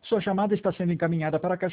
Sua chamada está sendo encaminhada para a caixa